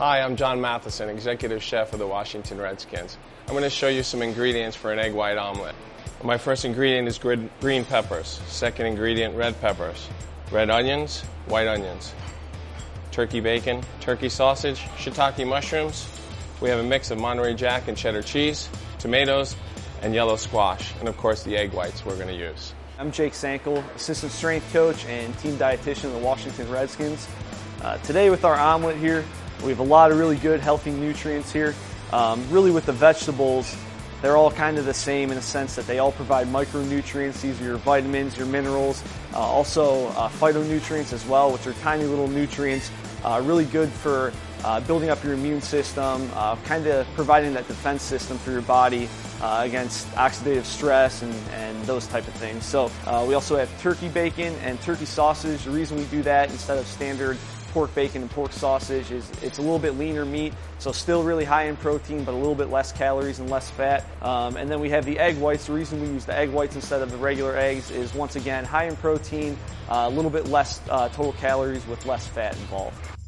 Hi, I'm John Matheson, Executive Chef of the Washington Redskins. I'm going to show you some ingredients for an egg white omelet. My first ingredient is green peppers. Second ingredient, red peppers. Red onions, white onions. Turkey bacon, turkey sausage, shiitake mushrooms. We have a mix of Monterey Jack and cheddar cheese, tomatoes, and yellow squash, and of course the egg whites we're going to use. I'm Jake Sankel, Assistant Strength Coach and Team Dietitian of the Washington Redskins. Today with our omelet here, we have a lot of really good healthy nutrients here. Really with the vegetables, they're all kind of the same in a sense that they all provide micronutrients. These are your vitamins, your minerals, also phytonutrients as well, which are tiny little nutrients, really good for building up your immune system, kind of providing that defense system for your body against oxidative stress and those type of things. So we also have turkey bacon and turkey sausage. The reason we do that instead of standard pork bacon and pork sausage is it's a little bit leaner meat, so still really high in protein, but a little bit less calories and less fat. And then we have the egg whites. The reason we use the egg whites instead of the regular eggs is, once again, high in protein, a little bit less total calories with less fat involved.